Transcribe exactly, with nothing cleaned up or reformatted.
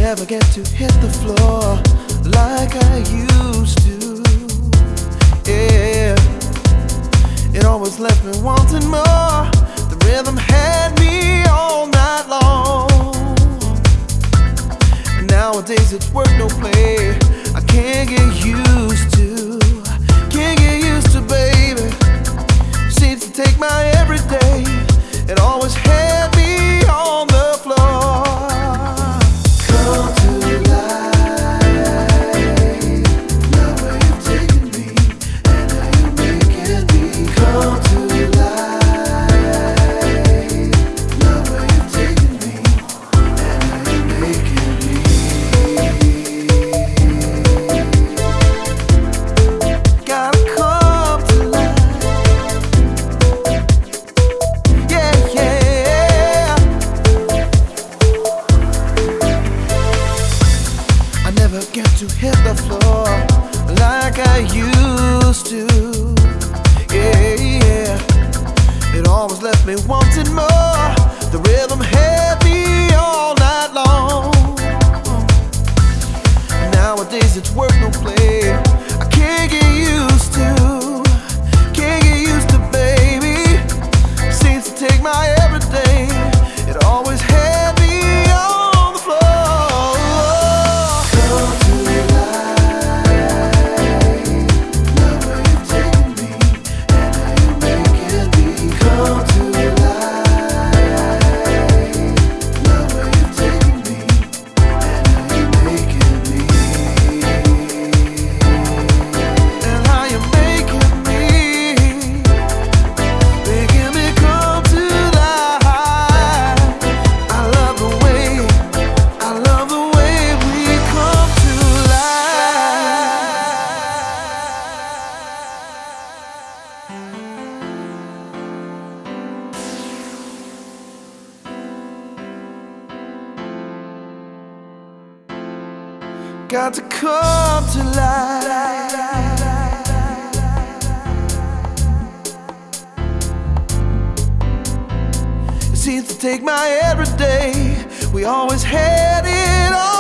never get to hit the floor like I used to. Yeah, it always left me wanting more. The rhythm had me all night long. And nowadays it's work, no play. I can't get used to, can't get used to, baby. Seems to take my everyday. It always had me on the floor. Come to life, now where you've taken me, and now you're making me. Come to life, now where you've taken me, and now you're making me. Gotta come to life. Yeah, yeah. I never get to hit the floor like I used to. Yeah, yeah. It always left me wanting more. The rhythm had me all night long. Nowadays it's work, no play. I can't get used to, can't get used to, baby. Seems to take my everyday. It always had me on the floor. Come to life, now where you've taken me, and now you're making me. Come to life, now where you've taken me, and now you're making me. And how you're making me, making me come to life. I love the way, I love the way we come to life. Got to come to life. It seems to take my everyday. We always had it all.